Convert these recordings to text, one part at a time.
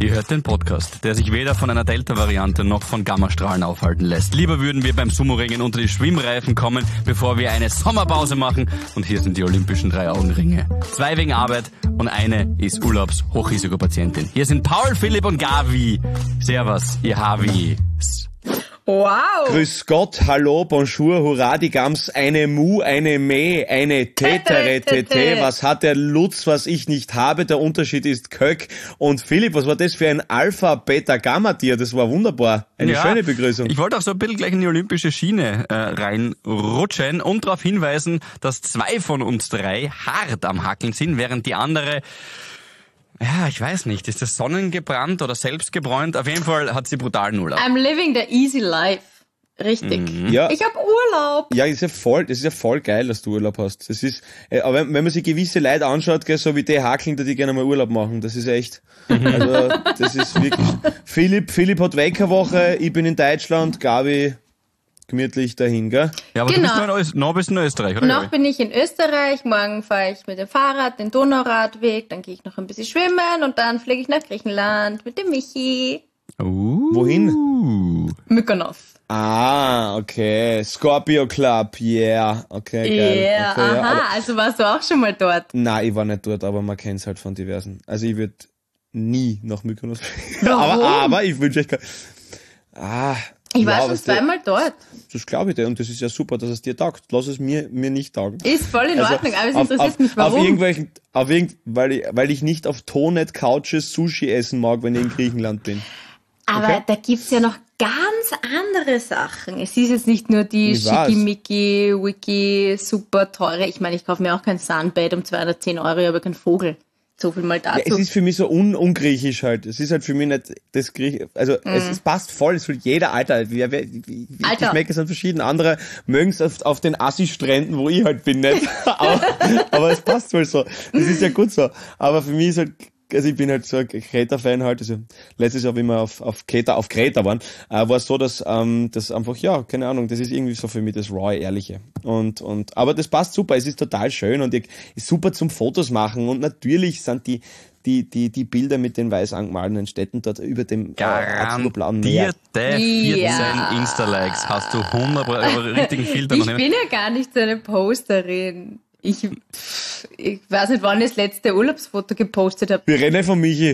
Ihr hört den Podcast, der sich weder von einer Delta-Variante noch von Gammastrahlen aufhalten lässt. Lieber würden wir beim Sumo-Ringen unter die Schwimmreifen kommen, bevor wir eine Sommerpause machen. Und hier sind die olympischen 3-Augen-Ringe. 2 wegen Arbeit und eine ist Urlaubs-Hochrisikopatientin. Hier sind Paul, Philipp und Gavi. Servus, ihr Havis. Wow! Grüß Gott, hallo, bonjour, hurra, die Gams, eine Mu, eine Me, eine Tetere, Tete. Was hat der Lutz, was ich nicht habe? Der Unterschied ist Kök. Und Philipp, was war das für ein Alpha, Beta, Gamma-Tier? Das war wunderbar. Eine schöne Begrüßung. Ich wollte auch so ein bisschen gleich in die olympische Schiene reinrutschen und darauf hinweisen, dass 2 von uns 3 hart am Hackeln sind, während die andere... Ja, ich weiß nicht. Ist das sonnengebrannt oder selbstgebräunt? Auf jeden Fall hat sie brutalen Urlaub. I'm living the easy life. Richtig. Ja. Ich habe Urlaub. Ja, das ist ja voll geil, dass du Urlaub hast. Das ist, aber wenn man sich gewisse Leute anschaut, gell, so wie die hackeln, die gerne mal Urlaub machen, das ist echt, also, das ist wirklich, Philipp hat Weckerwoche, ich bin in Deutschland, Gabi, gemütlich dahin, gell? Ja, aber Genau. du bist noch in Österreich, oder? Noch bin ich in Österreich. Morgen fahre ich mit dem Fahrrad den Donauradweg. Dann gehe ich noch ein bisschen schwimmen und dann fliege ich nach Griechenland mit dem Michi. Wohin? Mykonos. Ah, okay. Scorpio Club, yeah. Okay, geil. Yeah, okay, ja, aha. Also warst du auch schon mal dort? Nein, ich war nicht dort, aber man kennt's halt von diversen. Also ich würde nie nach Mykonos fliegen. Warum? aber ich wünsche euch Ich war schon zweimal dort. Das glaube ich dir und das ist ja super, dass es dir taugt. Lass es mir nicht taugen. Ist voll in Ordnung, aber es interessiert mich, warum. Weil ich nicht auf Tonet-Couches Sushi essen mag, wenn ich in Griechenland bin. Aber Okay. da gibt's ja noch ganz andere Sachen. Es ist jetzt nicht nur die Schickimicki, Wiki, super teure. Ich meine, ich kaufe mir auch kein Sunbed um 210 €, aber keinen Vogel. So viel mal dazu. Ja, es ist für mich so ungriechisch halt. Es ist halt für mich nicht das Griechisch. Also es passt voll, es will jeder Alter. Ich schmecke es an verschiedenen. Andere mögen es auf den Assi-Stränden, wo ich halt bin, nicht. aber es passt wohl so. Das ist ja gut so. Aber für mich ist halt, also ich bin halt so ein Kreta-Fan halt. Also letztes Jahr, wie wir auf Kreta waren, war es so, dass das einfach, ja, keine Ahnung, das ist irgendwie so für mich das raw, ehrliche. Aber das passt super, es ist total schön und ist super zum Fotos machen und natürlich sind die Bilder mit den weiß angemalten Städten dort über dem blauen Meer. Garantierte 14 Insta-Likes hast du 100% richtigen Filter noch Ich nicht. bin ja gar nicht so eine Posterin. Ich weiß nicht, wann ich das letzte Urlaubsfoto gepostet habe. Wir rennen von Michi.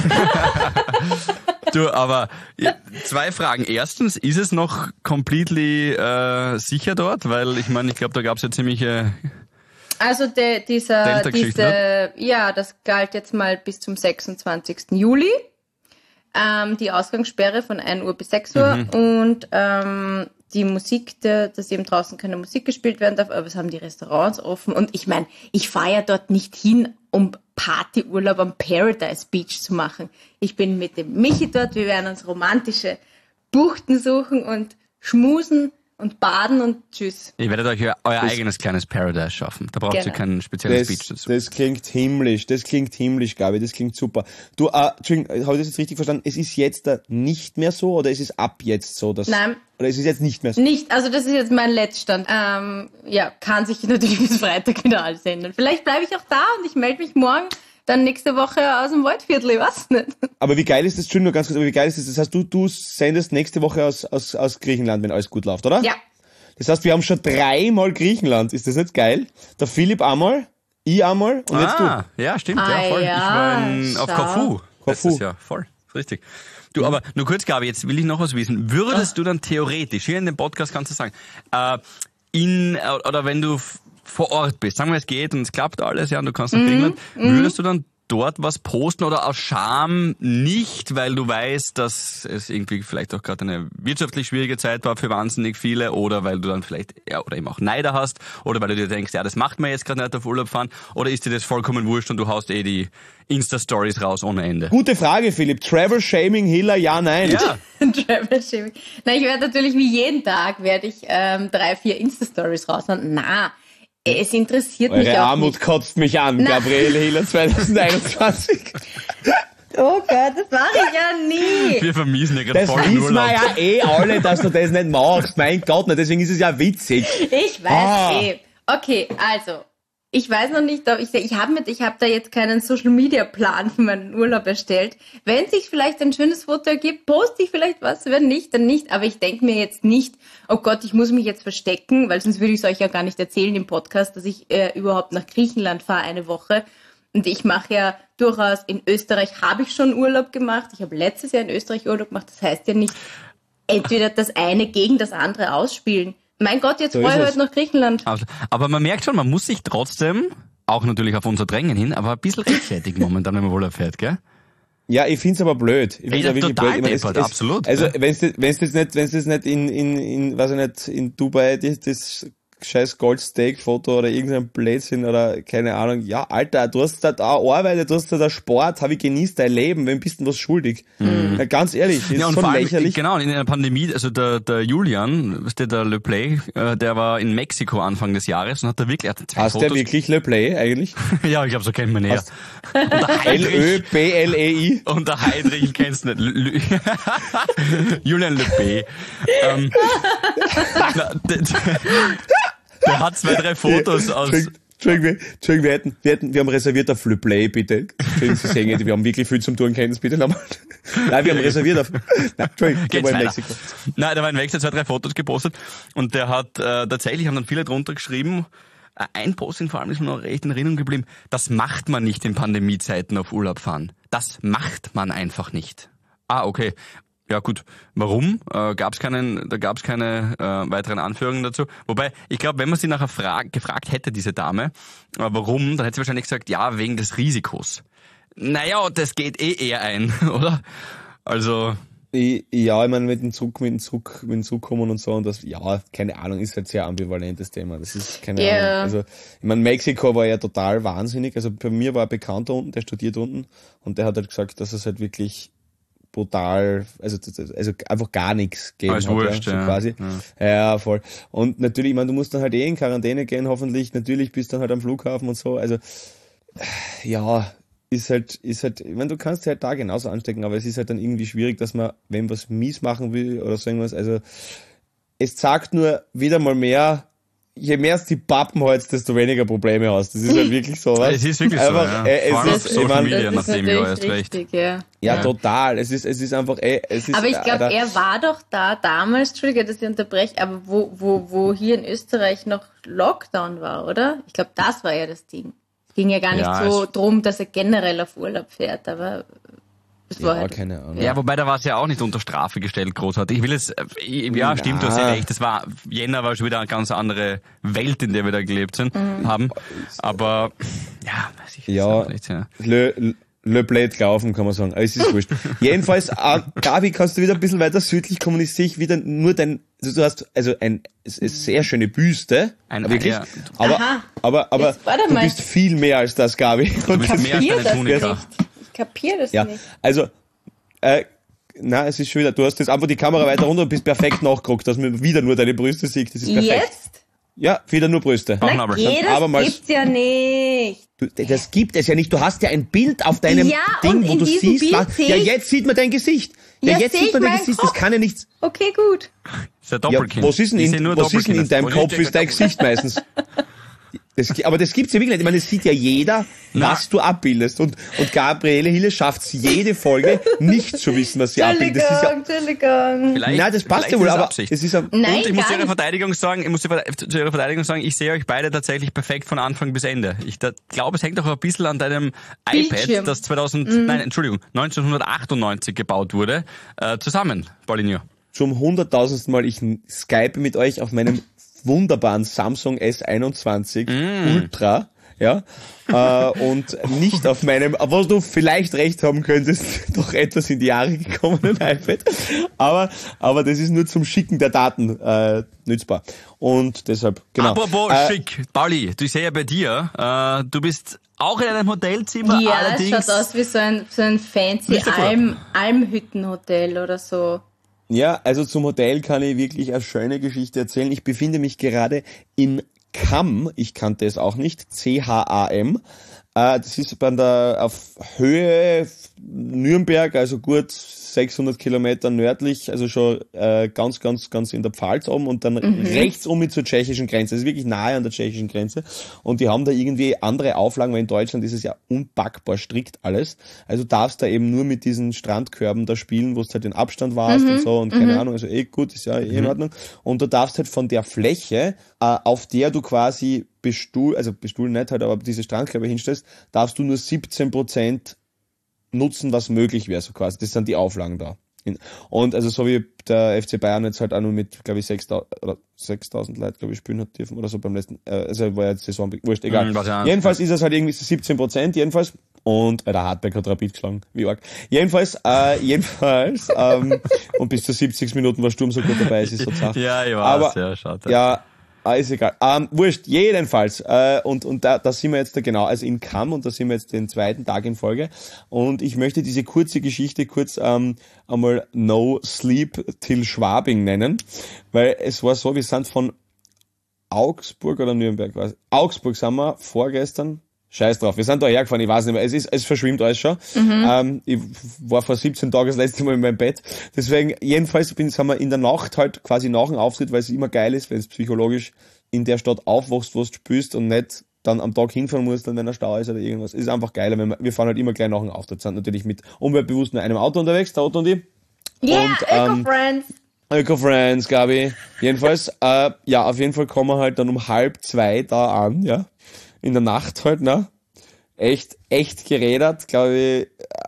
Du, aber 2 Fragen. Erstens, ist es noch completely sicher dort? Weil ich meine, ich glaube, da gab es ja ziemliche... Also Delta-Geschichte, ja, das galt jetzt mal bis zum 26. Juli. Die Ausgangssperre von 1 Uhr bis 6 Uhr und die Musik, dass eben draußen keine Musik gespielt werden darf, aber es haben die Restaurants offen. Und ich meine, ich fahre ja dort nicht hin, um Partyurlaub am Paradise Beach zu machen. Ich bin mit dem Michi dort, wir werden uns romantische Buchten suchen und schmusen und baden und tschüss. Ihr werdet euch euer eigenes kleines Paradise schaffen. Da braucht ihr kein spezielles Beach dazu. Das klingt himmlisch, Gabi, das klingt super. Du, Entschuldigung, habe ich das jetzt richtig verstanden? Es ist jetzt nicht mehr so oder ist es ab jetzt so? Nein. Oder ist es jetzt nicht mehr so? Nicht, also das ist jetzt mein Letztstand. Ja, kann sich natürlich bis Freitag wieder alles ändern. Vielleicht bleibe ich auch da und ich melde mich morgen dann nächste Woche aus dem Waldviertel, ich weiß nicht. Aber wie geil ist das, Entschuldigung, ganz kurz, aber wie geil ist das? Das heißt, du sendest nächste Woche aus Griechenland, wenn alles gut läuft, oder? Ja. Das heißt, wir haben schon 3-mal Griechenland. Ist das nicht geil? Der Philipp einmal, ich einmal und jetzt du. Ja, stimmt, ja, voll. Ja, ich war auf Korfu. Letztes Jahr, voll. Richtig. Du, aber nur kurz, Gabi, jetzt will ich noch was wissen. Würdest du dann theoretisch, hier in dem Podcast kannst du sagen, oder wenn du vor Ort bist, sagen wir, es geht und es klappt alles, ja, und du kannst nach Griechenland, würdest du dann dort was posten oder aus Scham nicht, weil du weißt, dass es irgendwie vielleicht auch gerade eine wirtschaftlich schwierige Zeit war für wahnsinnig viele oder weil du dann vielleicht, ja, oder eben auch Neider hast oder weil du dir denkst, ja, das macht man jetzt gerade nicht auf Urlaub fahren oder ist dir das vollkommen wurscht und du haust die Insta-Stories raus ohne Ende? Gute Frage, Philipp. Travel Shaming, Hiller, ja, nein. Ja. Travel Shaming. Na, ich werde natürlich wie jeden Tag 3-4 Insta-Stories raushauen. Na, es interessiert mich Eure auch Armut nicht. kotzt mich an, Gabriele Hiller 2021. Oh Gott, das mache ich ja nie. Wir vermiesen ja gerade Das voll den wissen wir Urlaub. ja alle, dass du das nicht machst. Mein Gott, deswegen ist es ja witzig. Ich weiß Ah. Okay, also, Ich weiß noch nicht, ob ich habe da jetzt keinen Social-Media-Plan für meinen Urlaub erstellt. Wenn sich vielleicht ein schönes Foto ergibt, poste ich vielleicht was, wenn nicht, dann nicht. Aber ich denke mir jetzt nicht, oh Gott, ich muss mich jetzt verstecken, weil sonst würde ich es euch ja gar nicht erzählen im Podcast, dass ich überhaupt nach Griechenland fahre eine Woche. Und ich mache ja durchaus, in Österreich habe ich schon Urlaub gemacht. Ich habe letztes Jahr in Österreich Urlaub gemacht. Das heißt ja nicht, entweder das eine gegen das andere ausspielen. Mein Gott, jetzt fahre ich heute nach Griechenland. Aber man merkt schon, man muss sich trotzdem, auch natürlich auf unser Drängen hin, aber ein bisschen rechtfertigen momentan, wenn man Urlaub fährt, gell? Ja, ich find's aber blöd. Ich find's wirklich total blöd. Deppert, absolut. Also, wenn's das nicht weiß ich nicht, in Dubai, das scheiß Goldsteak-Foto oder irgendein Blödsinn oder keine Ahnung. Ja, Alter, du hast da Arbeit, du hast da Sport, habe ich genießt dein Leben, wem bist denn was schuldig? Ja, ganz ehrlich, ist und schon vor allem, lächerlich. genau, in der Pandemie, also der Julian, der Le Play, der war in Mexiko Anfang des Jahres und hat da wirklich, Hast der wirklich Le Play eigentlich? Ja, ich glaube, so kennt man näher. L-Ö-B-L-E-I. Und der Heidrich kennst du nicht. Julian Le Play. Der hat 2, 3 Fotos aus... Entschuldigung, wir haben reserviert auf Le Play, bitte. Entschuldigung, Sie sehen, wir haben wirklich viel zum Tun, kennen Sie bitte nochmal. Nein, wir haben reserviert auf... Nein, Entschuldigung, der war in Mexiko. Nein, der war in Mexiko, 2, 3 Fotos gepostet und der hat tatsächlich, haben dann viele drunter geschrieben, ein Posting vor allem ist mir noch recht in Erinnerung geblieben, das macht man nicht in Pandemiezeiten auf Urlaub fahren. Das macht man einfach nicht. Ah, okay. Ja gut, warum? Da gab's keine weiteren Anführungen dazu. Wobei, ich glaube, wenn man sie nachher gefragt hätte, diese Dame, warum, dann hätte sie wahrscheinlich gesagt, ja, wegen des Risikos. Naja, das geht eher ein, oder? Also... Ja, ich meine, mit dem Zug kommen und so und das, ja, keine Ahnung, ist halt sehr ambivalentes Thema. Das ist keine Ahnung. Also, ich meine, Mexiko war ja total wahnsinnig. Also bei mir war ein Bekannter unten, der studiert unten und der hat halt gesagt, dass es halt wirklich brutal, also einfach gar nichts geben Alles hat, wurscht, so quasi. Ja, voll. Und natürlich, ich meine, du musst dann halt in Quarantäne gehen, hoffentlich. Natürlich bist du dann halt am Flughafen und so. Also, ja, ist halt, ich meine, du kannst dich halt da genauso anstecken, aber es ist halt dann irgendwie schwierig, dass man, wenn was mies machen will oder so irgendwas, also, es sagt nur wieder mal mehr, je mehr es die Pappen holst, desto weniger Probleme hast. Das ist halt wirklich so, was? Es ist wirklich einfach, so, ja. Vor allem auf Social Media, nachdem du hast recht. Ja, total. Es ist einfach, aber ich glaube, er war doch da damals, Entschuldige, dass ich unterbreche, aber wo hier in Österreich noch Lockdown war, oder? Ich glaube, das war ja das Ding. Es ging ja gar nicht so drum, dass er generell auf Urlaub fährt, aber es war halt, keine Ahnung. Ja, wobei da war es ja auch nicht unter Strafe gestellt, großartig. Ich will jetzt, ja, stimmt, du hast ja recht. Jänner war schon wieder eine ganz andere Welt, in der wir da gelebt haben. Aber, ja, weiß ich nicht. Ja. Le Blade laufen, kann man sagen. Aber es ist wurscht. Jedenfalls, Gabi, kannst du wieder ein bisschen weiter südlich kommen. Ich sehe wieder nur du hast also eine sehr schöne Büste. Wirklich. Ja. Aber du bist viel mehr als das, Gabi. Du bist mehr als deine Tunika. Ich kapiere das nicht. Also, es ist schon wieder, du hast jetzt einfach die Kamera weiter runter und bist perfekt nachgeguckt, dass man wieder nur deine Brüste sieht. Das ist perfekt. Jetzt? Ja, wieder nur Brüste. Das gibt's ja nicht. Das gibt es ja nicht. Du hast ja ein Bild auf deinem Ding, wo du siehst. Jetzt sieht man dein Gesicht. Jetzt sieht man dein Gesicht. Das kann ja nichts. Okay, gut. Das ist ein Doppelkind. Was ist denn in deinem Kopf? Ist dein Gesicht meistens. Aber das gibt's ja wirklich nicht. Ich meine, es sieht ja jeder, was du abbildest. Und Gabriele Hille schafft's jede Folge nicht zu wissen, was sie abbildet. Das ist ja, Entschuldigung. Nein, das passt ja wohl, aber es ist ja, nein, und ich muss zu ihrer Verteidigung sagen, ich sehe euch beide tatsächlich perfekt von Anfang bis Ende. Ich glaube, es hängt auch ein bisschen an deinem iPad, das 1998 gebaut wurde, zusammen, Paulinho. Zum 100.000. Mal, ich skype mit euch auf meinem wunderbaren Samsung S21 Ultra, ja, und nicht auf meinem, wo du vielleicht recht haben könntest, doch etwas in die Jahre gekommenen iPad, aber das ist nur zum Schicken der Daten nützbar und deshalb, genau. Apropos schick, Pauli, ich sehe ja bei dir, du bist auch in einem Hotelzimmer, ja, allerdings... Ja, schaut aus wie so ein fancy Almhüttenhotel oder so. Ja, also zum Hotel kann ich wirklich eine schöne Geschichte erzählen. Ich befinde mich gerade im Cham, ich kannte es auch nicht, CHAM, Das ist auf Höhe Nürnberg, also gut 600 Kilometer nördlich, also schon ganz in der Pfalz oben und dann rechts zur tschechischen Grenze. Das ist wirklich nahe an der tschechischen Grenze. Und die haben da irgendwie andere Auflagen, weil in Deutschland ist es ja unpackbar strikt alles. Also darfst da eben nur mit diesen Strandkörben da spielen, wo du halt den Abstand warst und so und keine Ahnung, also gut, ist ja in Ordnung. Und du darfst halt von der Fläche, auf der du quasi bestuhlen nicht halt, aber diese Strandkörbe hinstellst, darfst du nur 17% nutzen, was möglich wäre, so quasi. Das sind die Auflagen da. Und also so wie der FC Bayern jetzt halt auch nur mit, glaube ich, 6.000 Leute, glaube ich, spielen hat dürfen oder so beim letzten, also war ja jetzt Saison, wurscht, egal. Jedenfalls ist es halt irgendwie 17%, jedenfalls. Und der Hartberg hat Rapid geschlagen, wie arg. Jedenfalls, und bis zu 70 Minuten war Sturm so gut dabei, es ist so zart. Ja, ich weiß, aber, ja, schaut. Ja, ist egal. Wurscht, jedenfalls. Und da sind wir jetzt also in Kamm und da sind wir jetzt den zweiten Tag in Folge. Und ich möchte diese kurze Geschichte einmal No Sleep Till Schwabing nennen. Weil es war so, wir sind von Augsburg oder Nürnberg, Augsburg sind wir vorgestern. Scheiß drauf, wir sind da hergefahren, ich weiß nicht mehr, es verschwimmt alles schon. Ich war vor 17 Tagen das letzte Mal in meinem Bett. Deswegen, jedenfalls sind wir in der Nacht halt quasi nach dem Auftritt, weil es immer geil ist, wenn es psychologisch in der Stadt aufwachst, wo du spürst und nicht dann am Tag hinfahren musst, dann wenn ein Stau ist oder irgendwas. Es ist einfach geiler, wenn wir fahren halt immer gleich nach dem Auftritt, sind natürlich mit umweltbewusst nur einem Auto unterwegs, der Otto und ich. Yeah, Eco-Friends. Eco-Friends, Gabi. Jedenfalls, auf jeden Fall kommen wir halt dann um 1:30 da an, ja. In der Nacht halt, ne? Echt gerädert, glaube ich,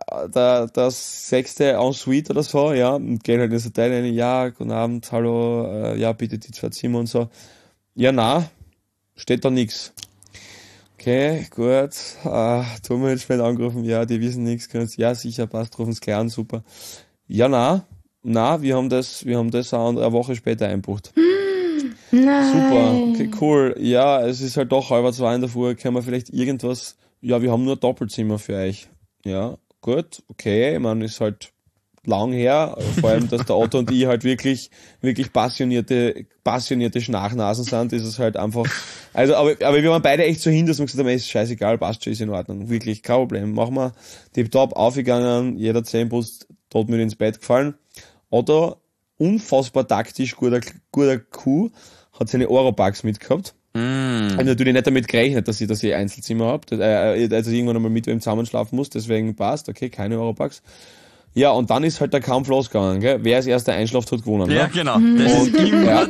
das 6. Ensuite oder so, ja, und gehen halt in das Hotel rein, ja, guten Abend, hallo, ja, bitte die 2 Zimmer und so. Ja, steht da nix. Okay, gut, Turmmanagement angerufen, ja, die wissen nichts, ja, sicher, passt, rufen's gleich an, super. Ja, wir haben das eine Woche später einbucht. Nein. Super, okay, cool. Ja, es ist halt doch 1:30 in der Früh, können wir vielleicht irgendwas, ja, wir haben nur Doppelzimmer für euch. Ja, gut, okay, man ist halt lang her, vor allem, dass der Otto und ich halt wirklich passionierte Schnachnasen sind, ist es halt einfach, also, aber wir waren beide echt so hin, dass wir gesagt haben, ist scheißegal, passt schon, ist in Ordnung, wirklich, kein Problem, machen wir, tipptopp, aufgegangen, jeder Zähneputz, todmüde ins Bett gefallen. Otto, unfassbar taktisch, guter Kuh, hat seine Oropax mitgehabt. Ich habe natürlich nicht damit gerechnet, dass ich Einzelzimmer habe, also irgendwann einmal mit wem zusammenschlafen muss, deswegen passt, okay, keine Oropax. Ja, und dann ist halt der Kampf losgegangen, gell? Wer als erster einschlaft, hat gewonnen. Ja, ne? genau. Das ist immer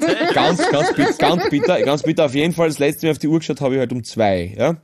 ganz bitter. Auf jeden Fall, das letzte Mal auf die Uhr geschaut habe ich halt um 2, ja.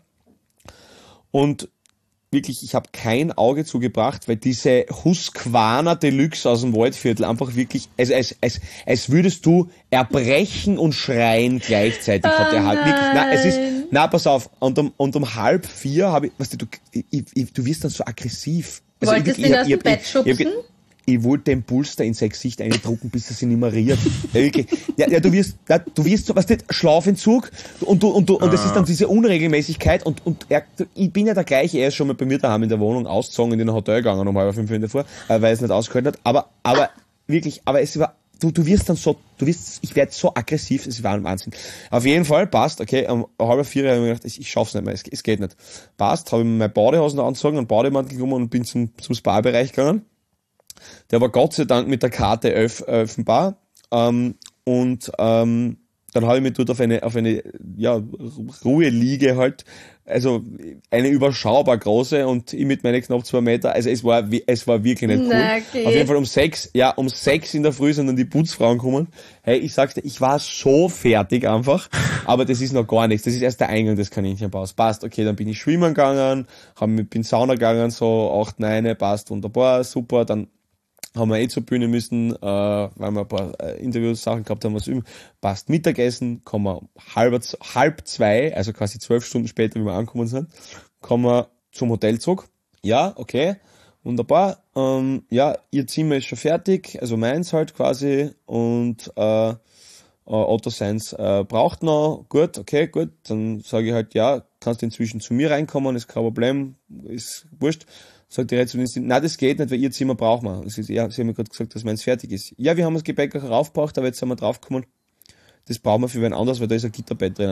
Und wirklich, ich habe kein Auge zugebracht, weil diese Husqvarna Deluxe aus dem Waldviertel einfach wirklich, als würdest du erbrechen und schreien gleichzeitig. Hat der halt wirklich, pass auf, und um 3:30 habe ich, weißt du wirst dann so aggressiv. Also Wolltest du ihn aus dem Bett schubsen? Ich wollte den Puls da ins Gesicht eindrucken, bis er sich nicht mehr rührt. Ja, du wirst so, weißt du, Schlafentzug und es ist dann diese Unregelmäßigkeit und ich bin ja der gleiche, er ist schon mal bei mir daheim in der Wohnung ausgezogen, in den Hotel gegangen um 4:30 in der Früh, weil er es nicht ausgehalten hat, aber wirklich, aber es war, du wirst dann so, ich werde so aggressiv, es war ein Wahnsinn. Auf jeden Fall, passt, okay, um 3:30 habe ich mir gedacht, ich schaff's nicht mehr, es geht nicht. Passt, habe ich mir meine Badehosen angezogen, einen Bademantel genommen und bin zum Spa-Bereich gegangen. Der war Gott sei Dank mit der Karte öffnbar. Dann habe ich mich dort auf eine Ruheliege halt, also eine überschaubar große und ich mit meinen knapp 2 Meter, also es war wirklich nicht cool. Okay. Auf jeden Fall um 6 in der Früh sind dann die Putzfrauen gekommen. Hey, ich sag's dir, ich war so fertig einfach, aber das ist noch gar nichts, das ist erst der Eingang des Kaninchenbaus. Passt, okay, dann bin ich schwimmen gegangen, bin Sauna gegangen, so 8, 9, passt, wunderbar, super, dann haben wir zur Bühne müssen, weil wir ein paar Interviews-Sachen gehabt haben, was üben. Passt, Mittagessen, kommen wir 1:30, also quasi 12 Stunden später, wie wir angekommen sind, kommen wir zum Hotel zurück. Ja, okay, wunderbar. Ihr Zimmer ist schon fertig, also meins halt quasi, und Otto seins braucht noch. Gut, okay, gut. Dann sage ich halt, ja, kannst inzwischen zu mir reinkommen, ist kein Problem, ist wurscht. Sagt die Rezeptionistin, nein, das geht nicht, weil ihr Zimmer braucht man. Ja, sie haben mir gerade gesagt, dass meins fertig ist. Ja, wir haben das Gepäck auch raufgebracht, aber jetzt sind wir draufgekommen, das brauchen wir für wen anders, weil da ist ein Gitterbett drinnen.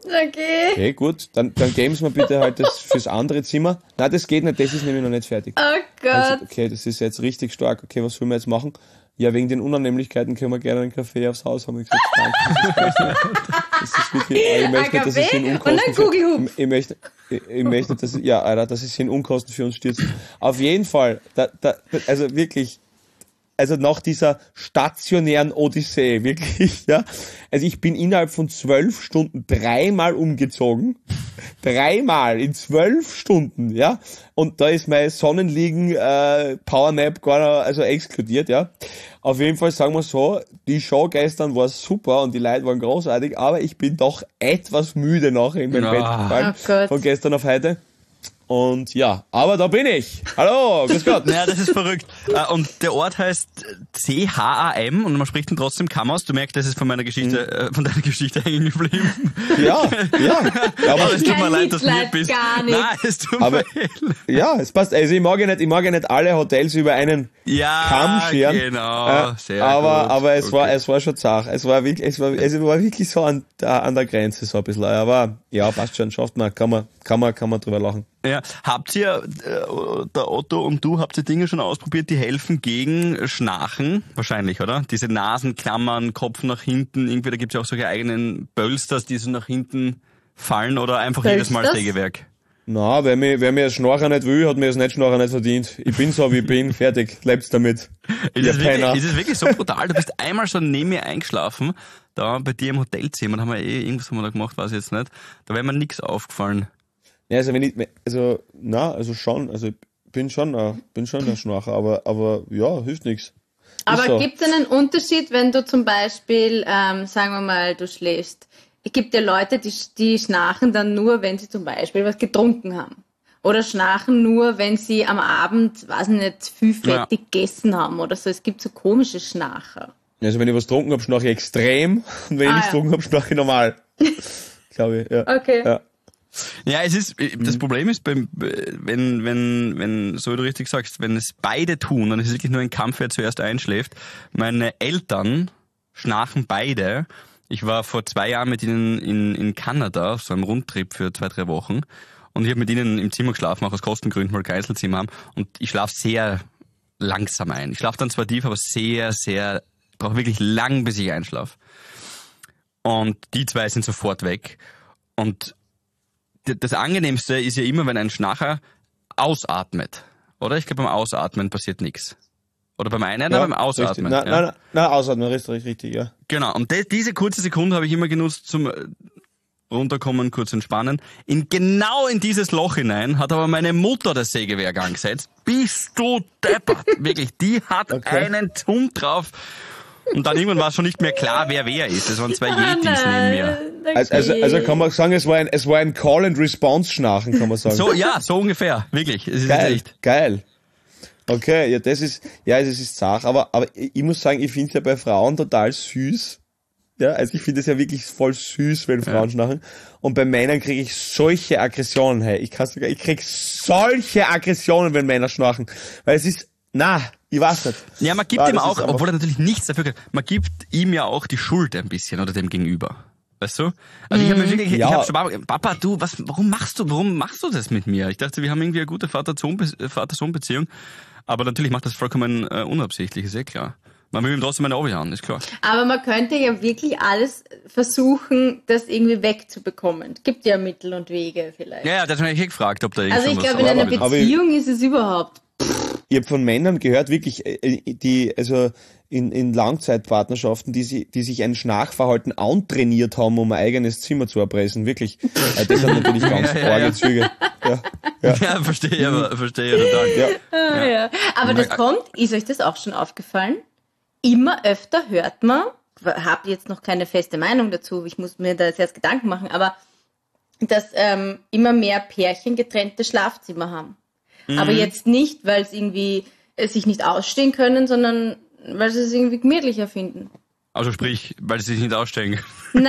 Okay. Okay, gut. Dann geben Sie mir bitte halt das fürs andere Zimmer. Nein, das geht nicht, das ist nämlich noch nicht fertig. Oh Gott. Also, okay, das ist jetzt richtig stark. Okay, was sollen wir jetzt machen? Ja, wegen den Unannehmlichkeiten können wir gerne einen Kaffee aufs Haus haben. Ich gesagt, danke. Das ist wirklich, ich möchte nicht, dass es in Unkosten ich möchte nicht, dass es in Unkosten für uns stürzt. Auf jeden Fall, also wirklich, also nach dieser stationären Odyssee, wirklich, ja. Also ich bin innerhalb von 12 Stunden 3-mal umgezogen. 3-mal in 12 Stunden, ja. Und da ist mein Sonnenliegen, Powernap gar noch, also exkludiert, ja. Auf jeden Fall sagen wir so, die Show gestern war super und die Leute waren großartig, aber ich bin doch etwas müde nachher in mein Bett gefallen, von gestern auf heute. Und ja, aber da bin ich. Hallo, grüß Gott. Naja, das ist verrückt. Und der Ort heißt CHAM und man spricht ihn trotzdem Cham aus. Du merkst, das ist von meiner Geschichte, von deiner Geschichte hängen geblieben. Ja. Aber es tut mir leid, dass du hier bist. Gar nicht. Nein, es tut mir leid. Ja, es passt. Also ich mag ja nicht alle Hotels über einen Kamm scheren. Genau. Sehr aber gut. es war schon zart. Es war wirklich so an der Grenze so ein bisschen. Aber ja, passt schon, schafft man, kann man drüber lachen. Ja, habt ihr, der Otto und du, habt ihr Dinge schon ausprobiert, die helfen gegen Schnarchen? Wahrscheinlich, oder? Diese Nasenklammern, Kopf nach hinten, irgendwie, da gibt's ja auch solche eigenen Bölsters, die so nach hinten fallen oder einfach jedes Mal Sägewerk? Na, wer mir das Schnarchen nicht will, hat mir das Schnarchen nicht verdient. Ich bin so, wie ich bin, fertig, lebt's damit. Ist es wirklich so brutal? Du bist einmal schon neben mir eingeschlafen, da bei dir im Hotelzimmer, da haben wir irgendwas haben wir da gemacht, weiß ich jetzt nicht. Da wäre mir nichts aufgefallen. Ja, also schon, also ich bin schon ein Schnarcher, aber ja, hilft nichts. Aber so. Gibt es einen Unterschied, wenn du zum Beispiel, sagen wir mal, du schläfst? Es gibt ja Leute, die schnarchen dann nur, wenn sie zum Beispiel was getrunken haben. Oder schnarchen nur, wenn sie am Abend, weiß nicht, viel fettig gegessen haben oder so. Es gibt so komische Schnarcher. Also wenn ich was getrunken habe, schnarche ich extrem und wenn ich nichts getrunken habe, schnarche ich normal. Glaube ich, ja. Okay. Ja. Ja, das Problem ist, wenn, so wie du richtig sagst, wenn es beide tun, dann ist es wirklich nur ein Kampf, wer zuerst einschläft. Meine Eltern schnarchen beide. Ich war vor 2 Jahren mit ihnen in Kanada auf so einem Rundtrip für 2-3 Wochen und ich habe mit ihnen im Zimmer geschlafen, auch aus Kostengründen, weil wir kein Einzelzimmer haben und ich schlafe sehr langsam ein. Ich schlafe dann zwar tief, aber brauche wirklich lang, bis ich einschlafe. Und die 2 sind sofort weg und das Angenehmste ist ja immer, wenn ein Schnarcher ausatmet. Oder? Ich glaube, beim Ausatmen passiert nichts. Oder beim Einatmen, beim Ausatmen. Nein, Ausatmen, richtig, ja. Genau, und diese kurze Sekunde habe ich immer genutzt zum Runterkommen, kurz entspannen. Genau in dieses Loch hinein hat aber meine Mutter das Sägewerk angesetzt. Bist du deppert? Wirklich, die hat einen Turm drauf. Und dann irgendwann war es schon nicht mehr klar, wer ist. Es waren 2 Yetis neben mir. Okay. Also kann man sagen, es war ein Call-and-Response-Schnarchen, kann man sagen. So ungefähr, wirklich. Es ist echt. Geil. Okay, ja, es ist zart, aber ich muss sagen, ich finde es ja bei Frauen total süß. Ja, also ich finde es ja wirklich voll süß, wenn Frauen schnarchen. Und bei Männern kriege ich solche Aggressionen, hey. Ich krieg solche Aggressionen, wenn Männer schnarchen. Weil es ist, ich weiß nicht. Ja, man gibt ihm auch, obwohl er natürlich nichts dafür kann, man gibt ihm ja auch die Schuld ein bisschen oder dem Gegenüber. Weißt du? Also ich habe mir wirklich, Papa, du, warum machst du das mit mir? Ich dachte, wir haben irgendwie eine gute Vater-Sohn-Beziehung. Aber natürlich macht das vollkommen unabsichtlich, ist klar. Man will ihm trotzdem eine Obi haben, ist klar. Aber man könnte ja wirklich alles versuchen, das irgendwie wegzubekommen. Es gibt ja Mittel und Wege vielleicht. Ja, das habe ich gefragt, ob da irgendwas... Also ich glaube, in einer Beziehung ist es überhaupt... Ich habe von Männern gehört, wirklich, die in Langzeitpartnerschaften, die sich ein Schnarchverhalten antrainiert haben, um ein eigenes Zimmer zu erpressen. Wirklich. Das hat natürlich ganz arge Züge. Ja, verstehe total. Ja. Aber das ist euch das auch schon aufgefallen? Immer öfter hört man, habe jetzt noch keine feste Meinung dazu, ich muss mir da jetzt Gedanken machen, aber dass immer mehr Pärchen getrennte Schlafzimmer haben. Aber jetzt nicht, weil es irgendwie sich nicht ausstehen können, sondern weil sie es irgendwie gemütlicher finden. Also sprich, weil sie sich nicht ausstehen können.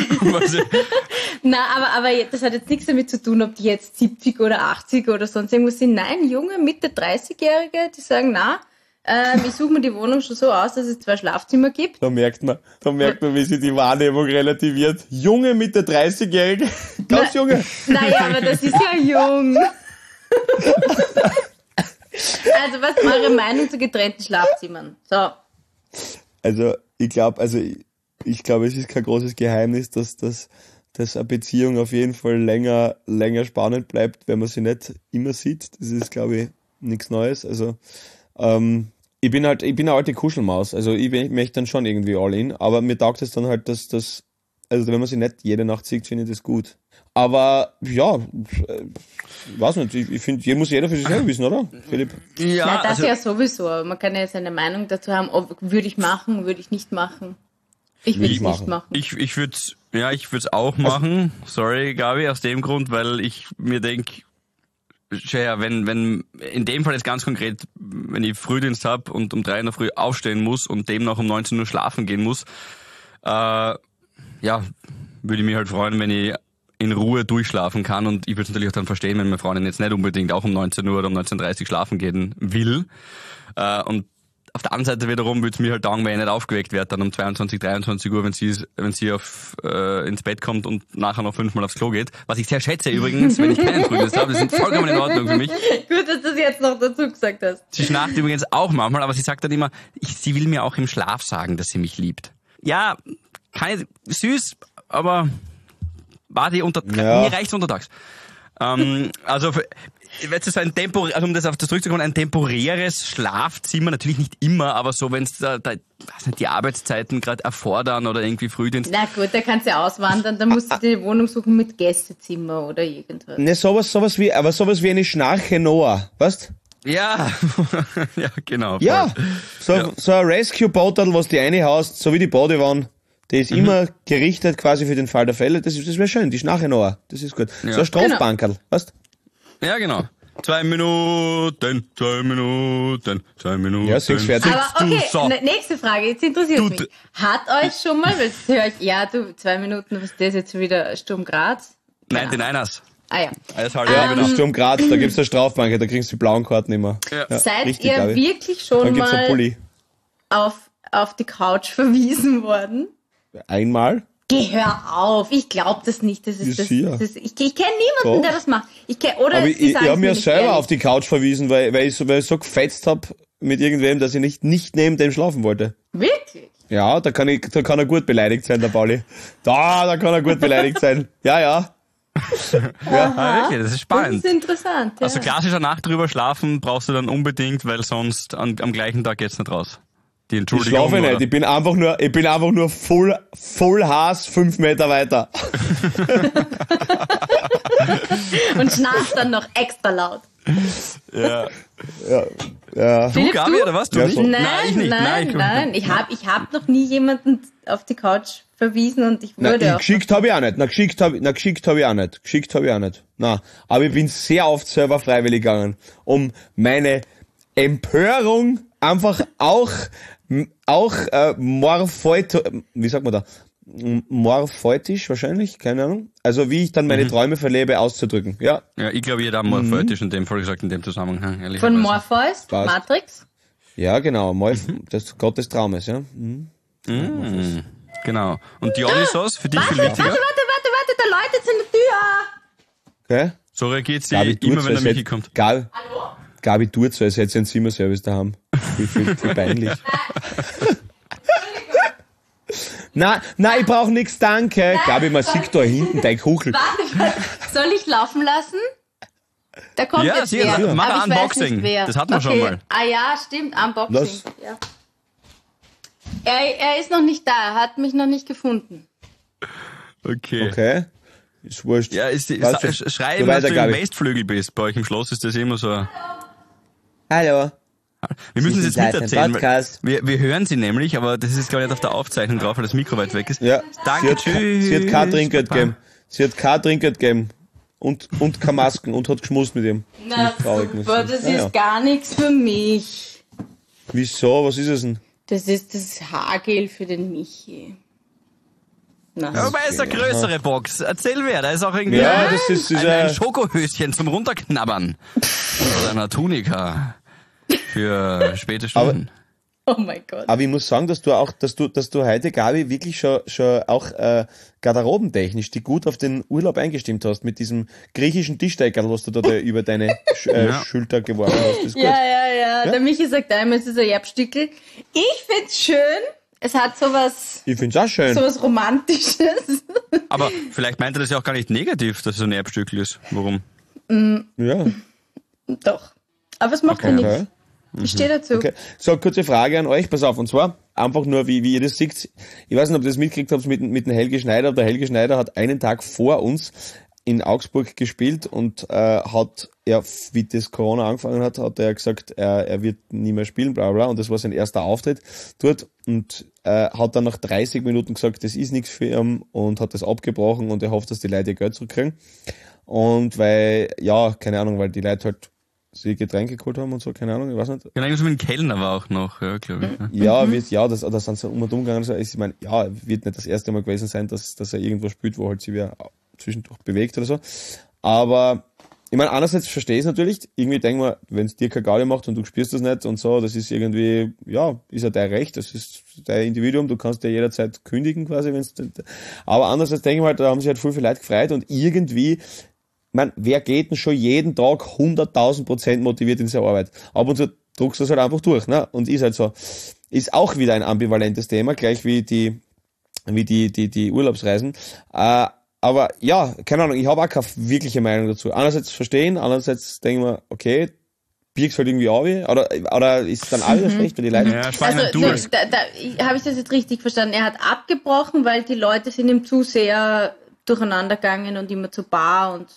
Nein, aber das hat jetzt nichts damit zu tun, ob die jetzt 70 oder 80 oder sonst irgendwas sind. Nein, junge, Mitte 30-Jährige, die sagen, Ich suche mir die Wohnung schon so aus, dass es 2 Schlafzimmer gibt. Da merkt man, wie sich die Wahrnehmung relativiert. Junge Mitte 30-Jährige, ganz junge. Naja, aber das ist ja jung. Also, was ist eure Meinung zu getrennten Schlafzimmern? So. Also, ich glaube, es ist kein großes Geheimnis, dass eine Beziehung auf jeden Fall länger spannend bleibt, wenn man sie nicht immer sieht. Das ist, glaube ich, nichts Neues. Also, ich bin eine alte Kuschelmaus. Also, ich möchte dann schon irgendwie all in. Aber mir taugt es dann halt, also, wenn man sie nicht jede Nacht sieht, finde ich das gut. Aber, ja, weiß nicht. Ich finde, muss jeder für sich selber wissen, oder, Philipp? Ja, das also, ja sowieso. Man kann ja seine Meinung dazu haben, ob würde ich machen, würde ich nicht machen. Ich würde es nicht machen. Ich würde es auch machen. Sorry, Gabi, aus dem Grund, weil ich mir denke, ja, wenn in dem Fall jetzt ganz konkret, wenn ich Frühdienst habe und um 3 in der Früh aufstehen muss und demnach um 19 Uhr schlafen gehen muss, würde ich mich halt freuen, wenn ich in Ruhe durchschlafen kann, und ich würde es natürlich auch dann verstehen, wenn meine Freundin jetzt nicht unbedingt auch um 19 Uhr oder um 19.30 Uhr schlafen gehen will. Und auf der anderen Seite wiederum würde es mir halt taugen, wenn ich nicht aufgeweckt werde, dann um 22, 23 Uhr, wenn sie ins Bett kommt und nachher noch 5-mal aufs Klo geht. Was ich sehr schätze übrigens, wenn ich keinen Frühdienst habe. Das ist vollkommen in Ordnung für mich. Gut, dass du das jetzt noch dazu gesagt hast. Sie schnarcht übrigens auch manchmal, aber sie sagt dann immer, sie will mir auch im Schlaf sagen, dass sie mich liebt. Ja, süß, aber mir reicht's untertags. Also, so ein um das auf das zurückzukommen, ein temporäres Schlafzimmer, natürlich nicht immer, aber so, wenn es die Arbeitszeiten gerade erfordern oder irgendwie Frühdienst. Na gut, da kannst du auswandern, dann musst du dir eine Wohnung suchen mit Gästezimmer oder irgendwas. Ne, sowas wie eine Schnarche Noah, weißt? Ja, ja, genau. Voll. Ja, so ein Rescue-Bottle, was die reinhaust, so wie die Badewanne. Die ist immer gerichtet quasi für den Fall der Fälle. Das wäre schön, die Schnarche Noah. Das ist gut. Ja. So ein Strafbankerl, weißt? Ja, genau. 2 Minuten. Ja, 6 fertig. Aber okay, nächste Frage, jetzt interessiert mich. Hat euch schon mal, weil das höre ich, 2 Minuten, was ist das jetzt wieder, Sturm Graz? 99ers. Ah ja. Genau. Sturm Graz, da gibt's eine Strafbank, da kriegst du die blauen Karten immer. Ja. Seid richtig, ihr wirklich schon mal auf die Couch verwiesen worden? Einmal? Geh, hör auf, ich glaube das nicht. Ich kenne niemanden, der das macht. Ich habe mir selber ehrlich auf die Couch verwiesen, weil ich so gefetzt habe mit irgendwem, dass ich nicht neben dem schlafen wollte. Wirklich? Ja, da kann er gut beleidigt sein, der Pauli. Da kann er gut beleidigt sein. Ja. Ja, wirklich, das ist spannend. Das ist interessant. Ja. Also klassischer Nacht drüber schlafen brauchst du dann unbedingt, weil sonst am gleichen Tag geht's nicht raus. Die Entschuldigung. Ich schlafe nicht, ich bin einfach nur voll Hass 5 Meter weiter. Und schnarchst dann noch extra laut. Ja. Philipp, du, Gabi, oder was? Du ja, nicht? So. Nein, ich nicht. Nein. Ich hab noch nie jemanden auf die Couch verwiesen und ich wurde geschickt habe ich auch nicht. Geschickt habe ich auch nicht. Na, aber ich bin sehr oft selber freiwillig gegangen, um meine Empörung einfach auch morpheutisch wahrscheinlich, keine Ahnung. Also wie ich dann meine Träume verlebe, auszudrücken. Ja. Ja, ich glaube, jeder morpheutisch in dem Fall gesagt, in dem Zusammenhang. Von Morpheus? Matrix? Ja, genau. Das Gott des Traumes, ja. Genau. Und Dionysos, für dich viel wichtiger? Warte, da läutet es an der Tür. Okay. So reagiert sie immer, wenn der Michi kommt. Hallo? Gabi tut so, als hätte sie einen Zimmerservice daheim. Viel peinlich. Nein, ich brauche nichts, danke. Gabi, man sieht da hinten dein Kuchel. Warte, soll ich laufen lassen? Da kommt jetzt wer. Ja, mach ein Unboxing. Das hatten wir schon mal. Ah ja, stimmt, Unboxing. Ja. Er ist noch nicht da, er hat mich noch nicht gefunden. Okay. Ist wurscht. Ja, schreiben, dass du im Westflügel bist. Bei euch im Schloss ist das immer so. Hallo. Wir müssen es jetzt nicht erzählen, weil wir hören sie nämlich, aber das ist, glaube ich, nicht auf der Aufzeichnung drauf, weil das Mikro weit weg ist. Ja. Danke, tschüss. Sie hat kein Trinkgeld gegeben. Und keine Masken und hat geschmust mit ihm. Na super, das ist gar nichts für mich. Wieso? Was ist es denn? Das ist das Haargel für den Michi. Ja, aber es ist eine größere Box. Erzähl wer, da ist auch irgendwie das ist ein Schokohöschen zum Runterknabbern. Oder eine Tunika. für späte Stunden. Oh mein Gott. Aber ich muss sagen, dass du heute, Gabi, wirklich schon auch garderobentechnisch die gut auf den Urlaub eingestimmt hast mit diesem griechischen Tischdeckerl, was du da über deine Schulter geworfen hast. Das ist gut. Ja. Der Michi sagt einmal, es ist ein Erbstückel. Ich find's schön. Es hat sowas. Ich find's auch schön. Sowas Romantisches. Aber vielleicht meint er das ja auch gar nicht negativ, dass es ein Erbstückel ist. Warum? Ja. Doch. Aber es macht ja nichts. Ich stehe dazu. Okay. So, kurze Frage an euch, pass auf, und zwar einfach nur, wie ihr das seht. Ich weiß nicht, ob ihr das mitgekriegt habt mit dem Helge Schneider. Der Helge Schneider hat einen Tag vor uns in Augsburg gespielt und hat, wie das Corona angefangen hat er gesagt, er wird nie mehr spielen, bla bla, und das war sein erster Auftritt dort und hat dann nach 30 Minuten gesagt, das ist nichts für ihn und hat das abgebrochen und er hofft, dass die Leute ihr Geld zurückkriegen. Und weil, keine Ahnung, weil die Leute halt sie Getränke geholt haben und so, keine Ahnung, ich weiß nicht. Genau, so mit dem Kellner war auch noch, glaube ich. Das sind so um und um gegangen. Ich meine, wird nicht das erste Mal gewesen sein, dass er irgendwo spielt, wo halt sie wieder zwischendurch bewegt oder so. Aber, ich meine, einerseits verstehe ich es natürlich, irgendwie denken wir, wenn es dir keine Gaudi macht und du spürst das nicht und so, das ist irgendwie, ist ja dein Recht, das ist dein Individuum, du kannst ja jederzeit kündigen quasi, aber andererseits denke ich mal, da haben sich halt viel Leute gefreut und irgendwie, wer geht denn schon jeden Tag 100.000% motiviert in seine Arbeit? Ab und zu druckst du es halt einfach durch, ne? Und ist halt so. Ist auch wieder ein ambivalentes Thema, gleich wie die Urlaubsreisen. Aber keine Ahnung, ich habe auch keine wirkliche Meinung dazu. Einerseits verstehen, andererseits denke ich mir, okay, biegst halt irgendwie auf, oder ist es dann auch wieder schlecht, weil die Leute... Ja, habe ich das jetzt richtig verstanden? Er hat abgebrochen, weil die Leute sind ihm zu sehr durcheinander gegangen und immer zu bar und...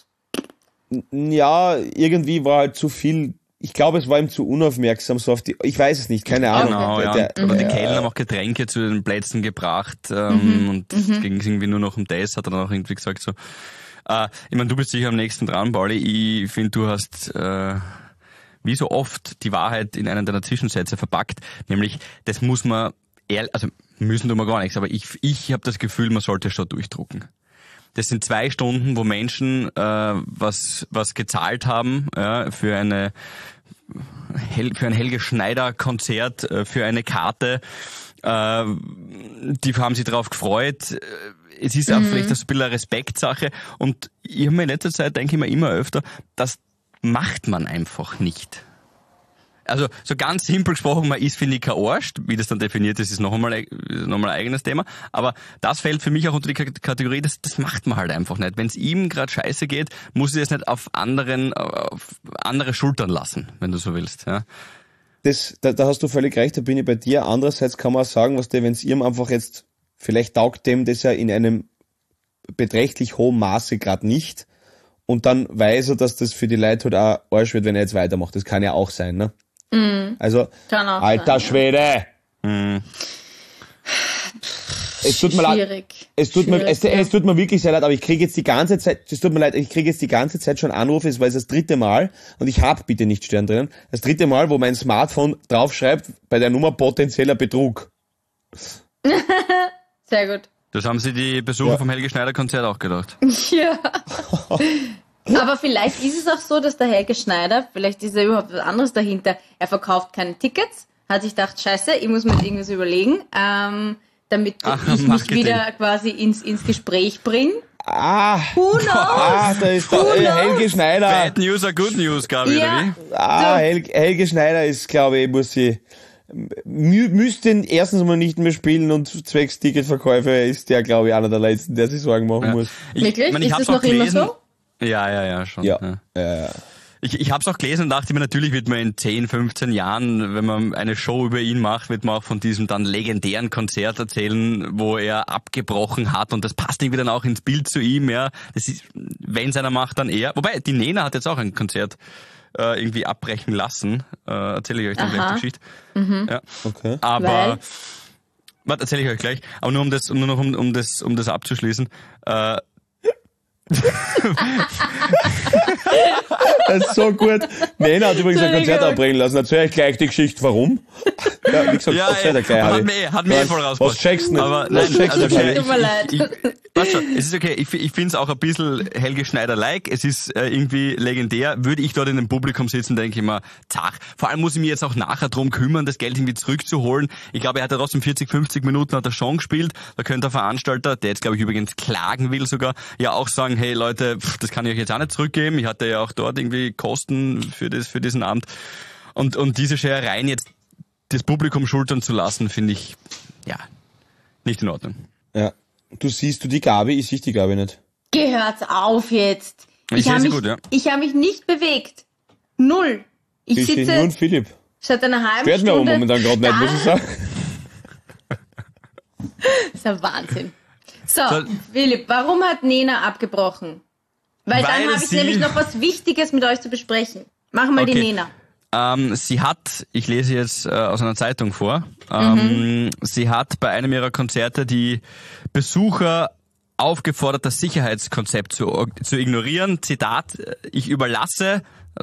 Ja, irgendwie war halt zu viel, ich glaube, es war ihm zu unaufmerksam, so auf die, ich weiß es nicht, keine Ahnung. Genau, die Kellner haben auch Getränke zu den Plätzen gebracht, und ging irgendwie nur noch um das, hat er dann auch irgendwie gesagt so, ich meine, du bist sicher am nächsten dran, Pauli, ich finde, du hast, wie so oft die Wahrheit in einen deiner Zwischensätze verpackt, nämlich, das muss man, müssen tun wir gar nichts, aber ich habe das Gefühl, man sollte schon durchdrucken. Das sind 2 Stunden, wo Menschen was gezahlt haben für ein Helge Schneider Konzert, für eine Karte. Die haben sich darauf gefreut. Es ist auch vielleicht ein bisschen eine Respektsache. Und ich habe mir in letzter Zeit, denke ich mir immer öfter, das macht man einfach nicht. Also so ganz simpel gesprochen, man ist, finde ich, kein Arsch. Wie das dann definiert ist, ist noch einmal ein eigenes Thema. Aber das fällt für mich auch unter die Kategorie, das macht man halt einfach nicht. Wenn es ihm gerade scheiße geht, muss ich es nicht auf andere Schultern lassen, wenn du so willst. Ja. Da hast du völlig recht, da bin ich bei dir. Andererseits kann man auch sagen, wenn es ihm einfach jetzt, vielleicht taugt dem das ja in einem beträchtlich hohen Maße gerade nicht. Und dann weiß er, dass das für die Leute halt auch Arsch wird, wenn er jetzt weitermacht. Das kann ja auch sein, ne? Also, alter Schwede! Es tut mir leid. Es tut mir wirklich sehr leid, aber ich kriege jetzt die ganze Zeit schon Anrufe, es war jetzt das 3. Mal und ich habe bitte nicht Stern drinnen. Das 3. Mal, wo mein Smartphone draufschreibt, bei der Nummer potenzieller Betrug. Sehr gut. Das haben sich die Besucher vom Helge Schneider Konzert auch gedacht. Ja. Aber vielleicht ist es auch so, dass der Helge Schneider, vielleicht ist da überhaupt was anderes dahinter. Er verkauft keine Tickets, hat sich gedacht, scheiße, ich muss mir jetzt irgendwas überlegen, damit ich mich wieder quasi ins Gespräch bringe. Who knows? Da ist der Helge Schneider. Bad News or Good News, glaube ich, oder wie? Helge Schneider ist, glaube ich, müsste erstens mal nicht mehr spielen und zwecks Ticketverkäufe ist der, glaube ich, einer der letzten, der sich Sorgen machen muss. Wirklich? Ist das noch immer so? Ja, schon. Ja. Ich habe es auch gelesen und dachte mir, natürlich wird man in 10, 15 Jahren, wenn man eine Show über ihn macht, wird man auch von diesem dann legendären Konzert erzählen, wo er abgebrochen hat und das passt irgendwie dann auch ins Bild zu ihm, ja. Das ist, wenn es einer macht, dann er. Wobei, die Nena hat jetzt auch ein Konzert irgendwie abbrechen lassen. Erzähle ich euch dann gleich die Geschichte. Ja. Okay. Aber warte, erzähle ich euch gleich. Aber nur um das abzuschließen. Das ist so gut. Nena hat übrigens ein Konzert abbrechen lassen. Erzähl ich gleich die Geschichte, warum? Ja, wie gesagt, hat mir voll rausgebracht. Was checkst du nicht? Aber nein, tut mir leid. Passt schon, es ist okay. Ich finde es auch ein bisschen Helge Schneider-like. Es ist irgendwie legendär. Würde ich dort in dem Publikum sitzen, denke ich mir, zach. Vor allem muss ich mich jetzt auch nachher drum kümmern, das Geld irgendwie zurückzuholen. Ich glaube, er hat ja trotzdem 40, 50 Minuten hat er schon gespielt. Da könnte der Veranstalter, der jetzt glaube ich übrigens klagen will sogar, ja auch sagen, hey Leute, das kann ich euch jetzt auch nicht zurückgeben. Ich hatte ja auch dort irgendwie Kosten für diesen Abend. Und diese Scherereien jetzt das Publikum schultern zu lassen, finde ich, ja, nicht in Ordnung. Ja. Du siehst die Gabi, ich sehe die Gabi nicht. Gehört's auf jetzt. Ich habe mich nicht bewegt. Null. Ich sitze nur Philipp. Seit einer halben Stört Stunde. Stört mir aber momentan gerade nicht, muss ich sagen. Das ist ein Wahnsinn. So, Philipp, warum hat Nena abgebrochen? Weil dann habe ich nämlich noch was Wichtiges mit euch zu besprechen. Machen wir die Nena. Sie hat, ich lese jetzt aus einer Zeitung vor, sie hat bei einem ihrer Konzerte die Besucher aufgefordert, das Sicherheitskonzept zu ignorieren. Zitat, ich überlasse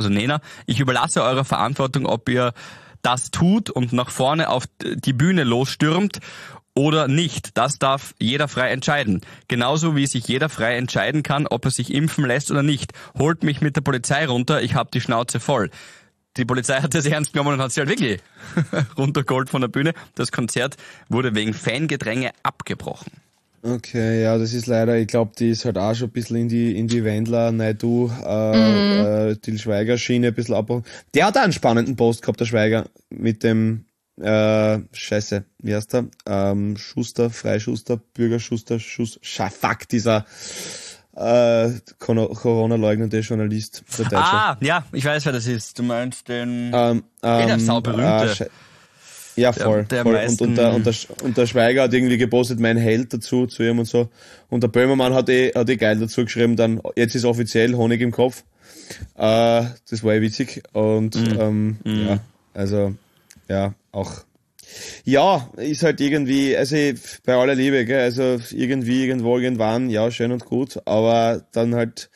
eurer Verantwortung, ob ihr das tut und nach vorne auf die Bühne losstürmt oder nicht. Das darf jeder frei entscheiden. Genauso wie sich jeder frei entscheiden kann, ob er sich impfen lässt oder nicht. Holt mich mit der Polizei runter, ich hab die Schnauze voll. Die Polizei hat das ernst genommen und hat sie halt wirklich runtergeholt von der Bühne. Das Konzert wurde wegen Fangedränge abgebrochen. Okay, ja, das ist leider, ich glaube, die ist halt auch schon ein bisschen in die Wendler, Naidu, Til Schweiger Schiene ein bisschen abgebrochen. Der hat auch einen spannenden Post gehabt, der Schweiger, mit dem, Scheiße, wie heißt der? Freischuster, Bürgerschuster, fuck, dieser, Corona-leugnende Journalist, der Deutsche. Ah, ja, ich weiß, wer das ist. Du meinst den, der sauberühmte. Ja, voll. Der voll. Und der Schweiger hat irgendwie gepostet, mein Held dazu, zu ihm und so. Und der Böhmermann hat geil dazu geschrieben, dann, jetzt ist offiziell Honig im Kopf. Das war witzig. Und, ja, also, ja, auch. Ja, ist halt irgendwie, also bei aller Liebe, gell, also irgendwie, irgendwo, irgendwann, ja, schön und gut, aber dann halt,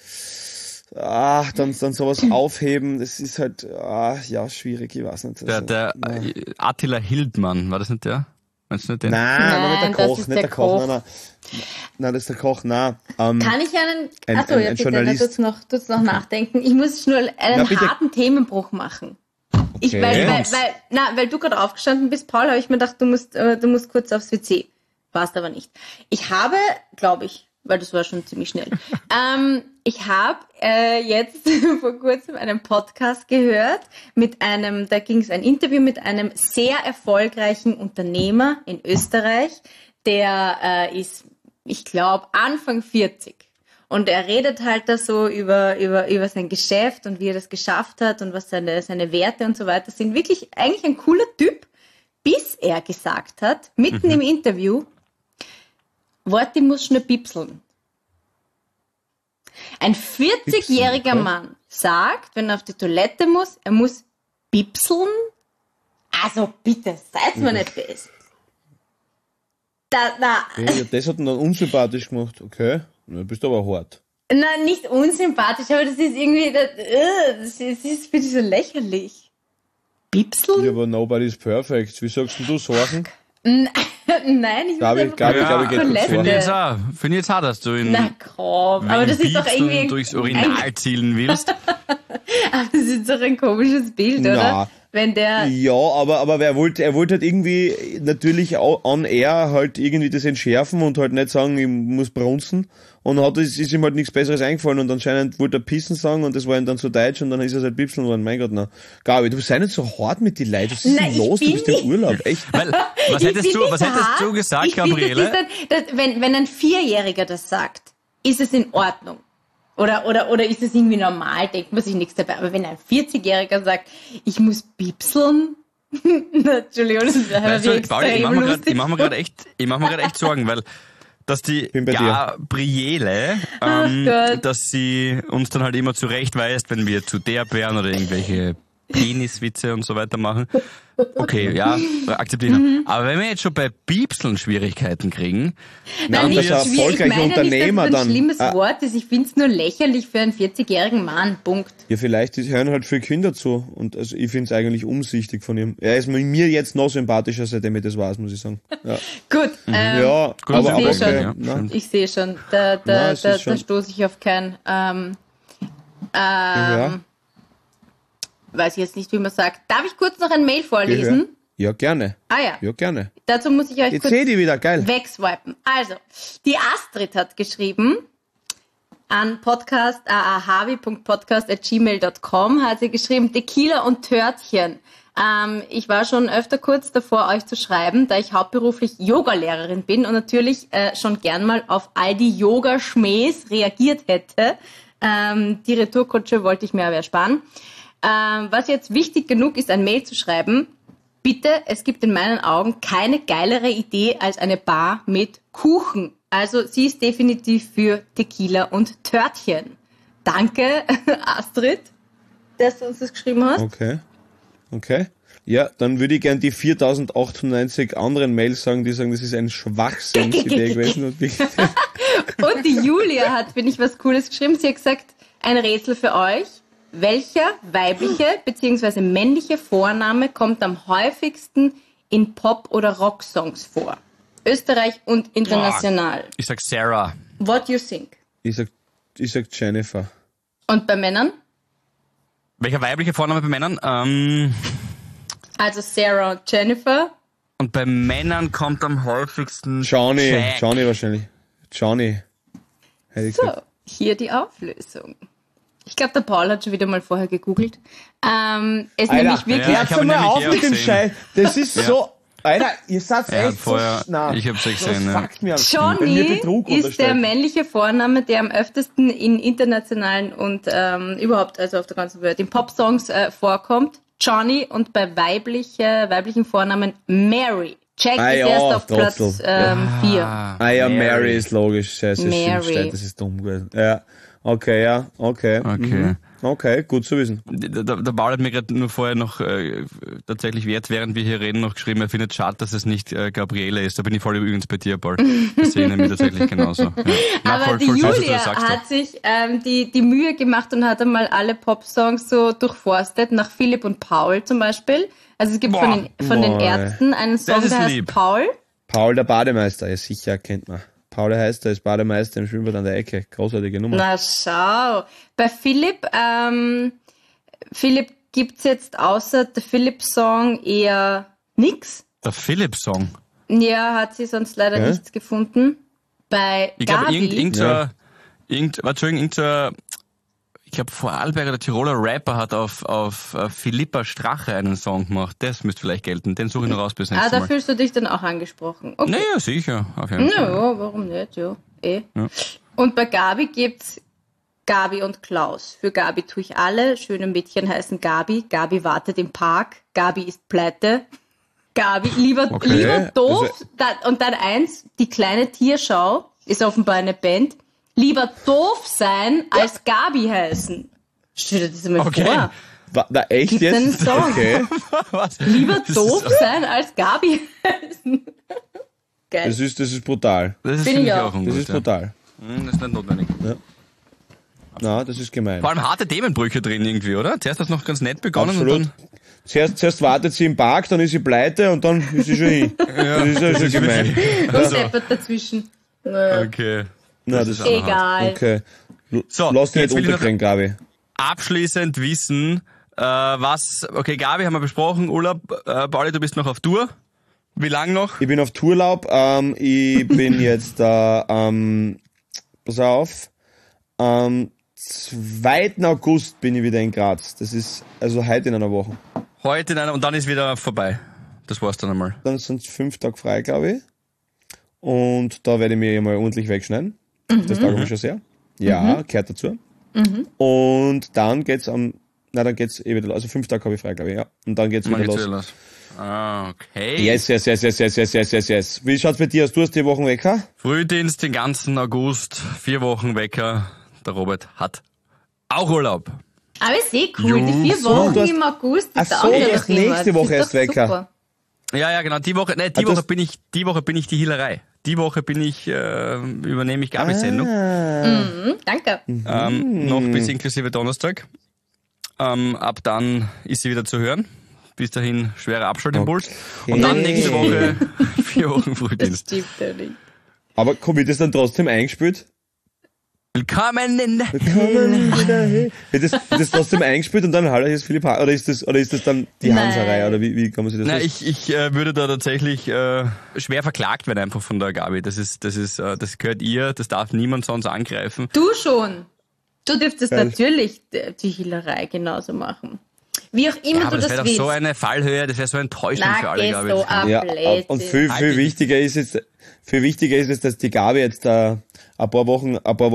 dann sowas aufheben, das ist halt, ja, schwierig, ich weiß nicht. Also, der Attila Hildmann, war das nicht der? Meinst du nicht den? Nein, nicht der Koch, nein, das ist der Koch, nein. Kann ich ein Journalist. Tut's noch nachdenken. Ich muss schnell einen harten Themenbruch machen. Okay. Weil du gerade aufgestanden bist, Paul, habe ich mir gedacht, du musst kurz aufs WC. Warst aber nicht. Ich habe, glaube ich, weil das war schon ziemlich schnell, ich habe jetzt vor kurzem einen Podcast gehört da ging es ein Interview mit einem sehr erfolgreichen Unternehmer in Österreich, der ist, ich glaube, Anfang 40. Und er redet halt da so über sein Geschäft und wie er das geschafft hat und was seine Werte und so weiter sind. Wirklich eigentlich ein cooler Typ, bis er gesagt hat, mitten im Interview, Wort, ich muss schnell pipseln. Ein 40-jähriger Mann sagt, wenn er auf die Toilette muss, er muss pipseln. Also bitte, seid mir nicht best. Das hat ihn dann unsympathisch gemacht, okay. Du bist aber hart. Nein, nicht unsympathisch, aber das ist irgendwie, das ist für dich so lächerlich. Pipseln? Ja, aber nobody's perfect. Wie sagst du Sorgen? Nein, ich Gabi geht kurz Finde ich jetzt auch, dass du ihn na komm, aber das ist doch irgendwie durchs Urinal zielen willst. Aber das ist doch ein komisches Bild, oder? Wenn der ja, aber er wollte halt irgendwie natürlich on air halt irgendwie das entschärfen und halt nicht sagen, ich muss brunzen. Und ist ihm halt nichts Besseres eingefallen und anscheinend wollte er pissen sagen und das war ihm dann so deutsch und dann ist er halt pipseln worden. Mein Gott, na. Gabi, du sei nicht so hart mit den Leuten. Was ist denn los? Du bist im Urlaub, echt. Weil, was hättest du gesagt, Gabriele? Wenn ein 4-Jähriger das sagt, ist es in Ordnung. Oder ist es irgendwie normal, denkt man sich nichts dabei. Aber wenn ein 40-Jähriger sagt, ich muss pipseln, Entschuldigung, das ist extrem lustig. Ich mach mir gerade echt Sorgen, weil dass die Gabriele, dass sie uns dann halt immer zurechtweist, wenn wir zu derb wären oder irgendwelche Peniswitze und so weiter machen. Okay, ja, akzeptieren. Aber wenn wir jetzt schon bei Piepseln Schwierigkeiten kriegen, Nein, nicht schwierig. Ich meine nicht, dass das ein schlimmes Wort ist. Ich finde es nur lächerlich für einen 40-jährigen Mann. Punkt. Ja, vielleicht hören halt viele Kinder zu. Und also ich finde es eigentlich umsichtig von ihm. Er ist mir jetzt noch sympathischer, seitdem ich das weiß, muss ich sagen. Ja. Gut. Ja, gut, aber ich sehe schon. Ja, ich sehe schon. Da stoße ich auf kein... weiß ich jetzt nicht, wie man sagt. Darf ich kurz noch ein Mail vorlesen? Ja, gerne. Ja, gerne. Dazu muss ich euch jetzt kurz die wieder. Geil. wegswipen. Also, die Astrid hat geschrieben an podcast.ahavi.podcast@gmail.com hat sie geschrieben, Tequila und Törtchen. Ich war schon öfter kurz davor, euch zu schreiben, da ich hauptberuflich Yogalehrerin bin und natürlich schon gern mal auf all die Yoga-Schmähs reagiert hätte. Die Retourkutsche wollte ich mir aber ersparen. Was jetzt wichtig genug ist, ein Mail zu schreiben, bitte, es gibt in meinen Augen keine geilere Idee als eine Bar mit Kuchen. Also sie ist definitiv für Tequila und Törtchen. Danke, Astrid, dass du uns das geschrieben hast. Okay. Ja, dann würde ich gern die 4098 anderen Mails sagen, die sagen, das ist ein Schwachsinnsidee gewesen. Und die Julia hat, finde ich, was Cooles geschrieben. Sie hat gesagt, ein Rätsel für euch. Welcher weibliche bzw. männliche Vorname kommt am häufigsten in Pop- oder Rocksongs vor? Österreich und international. Ich sag Sarah. What you think? Ich sag Jennifer. Und bei Männern? Welcher weibliche Vorname bei Männern? Also Sarah und Jennifer. Und bei Männern kommt am häufigsten Johnny wahrscheinlich. Johnny. So, hier die Auflösung. Ich glaube, der Paul hat schon wieder mal vorher gegoogelt. Es nämlich wirklich... Ja, hör mal auf mit dem Scheiß. Das ist so... Alter, ihr seid echt vorher, so... Ich hab's ja gesehen, Johnny ist der männliche Vorname, der am öftesten in internationalen und überhaupt, also auf der ganzen Welt, in Popsongs vorkommt. Johnny und bei weiblichen Vornamen Mary. Jack ist erst auf Platz 4. Mary ist logisch. Das ist dumm gewesen. Ja. Okay. Okay, gut zu wissen. Der Paul hat mir gerade nur vorher noch tatsächlich während wir hier reden, noch geschrieben, er findet schade, dass es nicht Gabriele ist. Da bin ich voll übrigens bei dir, Paul. Das sehe ich nämlich tatsächlich genauso. Ja. Aber die Julia hat sich die Mühe gemacht und hat einmal alle Popsongs so durchforstet, nach Philipp und Paul zum Beispiel. Also es gibt von den Ärzten einen Song, der heißt Paul. Paul der Bademeister, ja sicher, kennt man. Paul heißt, er ist Bademeister im Schwimmbad an der Ecke. Großartige Nummer. Na schau. Bei Philipp gibt's jetzt außer der Philipp-Song eher nix. Der Philipp-Song? Ja, hat sie sonst leider nichts gefunden. Bei Gabi... Ich glaube, Vorarlberger, der Tiroler Rapper hat auf Philippa Strache einen Song gemacht. Das müsste vielleicht gelten. Den suche ich noch raus bis nächstes Mal. Da fühlst du dich dann auch angesprochen. Okay. Naja, sicher. Auf jeden Fall. Ja, warum nicht? Ja. Und bei Gabi gibt's Gabi und Klaus. Für Gabi tue ich alle. Schöne Mädchen heißen Gabi. Gabi wartet im Park. Gabi ist pleite. Gabi, lieber doof. Und dann die kleine Tierschau ist offenbar eine Band. Lieber doof sein, als Gabi heißen. Stell dir das einmal vor. Echt Gibt's jetzt? Einen Song. Okay. Was? Lieber doof sein, als Gabi heißen. Geil. Das ist brutal. Das finde ich auch ungut. Das ist brutal. Das ist nicht notwendig. Ja. Na, das ist gemein. Vor allem harte Themenbrüche drin irgendwie, oder? Zuerst hat es noch ganz nett begonnen. Absolut. Und dann... Zuerst wartet sie im Park, dann ist sie pleite und dann ist sie schon hin. Das ist ja schon gemein. Und deppert dazwischen. Naja. Okay. Na, das ist egal. Okay. So, lass dich nicht unterkriegen, Gabi. Abschließend wissen, okay, Gabi haben wir besprochen, Urlaub, Pauli, du bist noch auf Tour. Wie lang noch? Ich bin auf Tourlaub, ich bin jetzt pass auf, am 2. August bin ich wieder in Graz. Das ist also heute in einer Woche. Und dann ist wieder vorbei. Das war's dann einmal. Dann sind es 5 Tage frei, glaube ich. Und da werde ich mir mal ordentlich wegschneiden. Das taugt mir schon sehr. Ja, gehört dazu. Und dann geht's wieder, also 5 Tage habe ich frei, glaube ich, ja. Und dann geht's wieder los. Ah, okay. Yes. Wie schaut's bei dir aus? Du hast die Wochen Wecker? Frühdienst den ganzen August, 4 Wochen Wecker. Der Robert hat auch Urlaub. Aber ist cool. Die 4 Wochen im August. Ach so, du hast nächste Woche erst weg. Ja, genau. Die Woche bin ich die Hehlerei. Die Woche übernehme ich Gabis Sendung. Danke. Noch bis inklusive Donnerstag. Ab dann ist sie wieder zu hören. Bis dahin schwerer Abschaltimpuls. Okay. Und dann nächste Woche 4 Wochen Frühdienst. Das stimmt ja nicht. Aber wird das dann trotzdem eingespielt? Willkommen in der Wird das trotzdem eingespielt und dann hallo, hier ist Philipp oder ist das dann die Hanserei oder wie kann man sich das vorstellen? Ich würde da tatsächlich schwer verklagt werden einfach von der Gabi. Das gehört ihr, das darf niemand sonst angreifen. Du schon. Du dürftest natürlich die Hehlerei genauso machen. Wie auch immer du das willst. Das wäre doch so eine Fallhöhe, das wäre so enttäuschend für alle, glaube ich. So ja, und viel wichtiger ist jetzt, dass die Gabi jetzt ein paar Wochen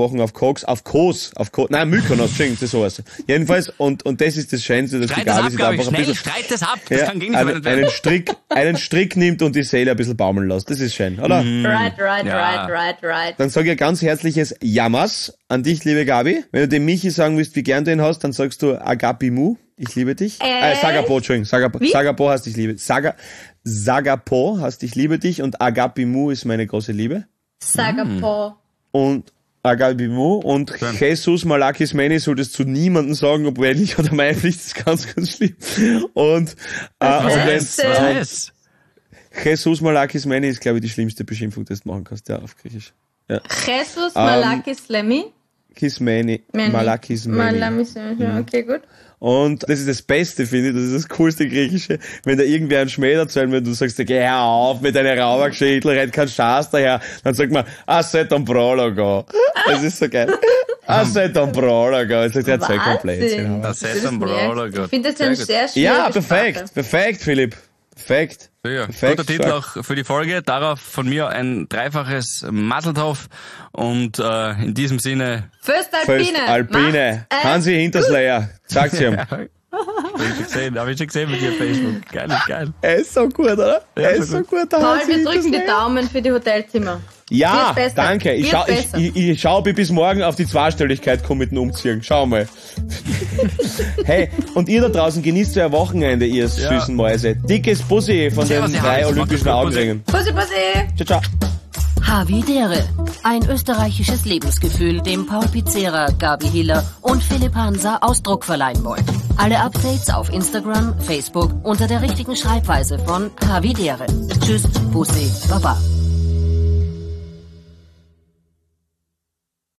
auf Mykonos, das sowas. Jedenfalls, und das ist das Schönste, dass die Gabi sich einfach ein bisschen, streit das ab, das kann gegen einen Strick nimmt und die Seele ein bisschen baumeln lässt. Das ist schön, oder? Right. Dann sage ich ein ganz herzliches Jammers an dich, liebe Gabi. Wenn du dem Michi sagen willst, wie gern du ihn hast, dann sagst du Agapimu. Ich liebe dich. Sagapo, Entschuldigung. Sagapo heißt ich liebe. Sagapo heißt ich liebe dich und Agapimu ist meine große Liebe. Sagapo. Und Agapimu und Jesus Malakis Meni solltest zu niemandem sagen, ob männlich oder weiblich, das ist ganz, ganz schlimm. Und Jesus Malakis Meni ist, glaube ich, die schlimmste Beschimpfung, die du machen kannst, ja, auf Griechisch. Ja. Jesus Malakis Lemi? Kismeni. Malakis Meni. Okay, gut. Und das ist das Beste, finde ich, das ist das coolste Griechische, wenn da irgendwer einen Schmäh erzählt, wenn du sagst, geh hör auf mit deiner Raubergeschichte, red kein Schaß daher, dann sagt man, set un prologo. Das ist so geil. Set un prologo. Jetzt sagt er zwei komplett. Set un prologo. Ich finde das ein sehr schönes. Ja, perfekt, Philipp. Perfekt. Ja, guter Titel auch für die Folge. Darauf von mir ein 3-faches Mazeltov und in diesem Sinne First Alpine. Hansi Hintersleyer. Sag's ihm. Hab ich schon gesehen mit dir auf Facebook. Geil. Er ist so gut, oder? Er ist so gut. Paul, wir drücken die Daumen für die Hotelzimmer. Ja, danke. Ich schau, ob ich bis morgen auf die Zweistelligkeit komme mit dem Umziehen. Schau mal. Hey, und ihr da draußen genießt euer Wochenende, ihr süßen Mäuse. Dickes Bussi von den 3 olympischen Augenringen. Bussi. Ciao. Havidere. Ein österreichisches Lebensgefühl, dem Paul Pizzera, Gabi Hiller und Philipp Hansa Ausdruck verleihen wollen. Alle Updates auf Instagram, Facebook unter der richtigen Schreibweise von Havidere. Tschüss, Bussi, Baba.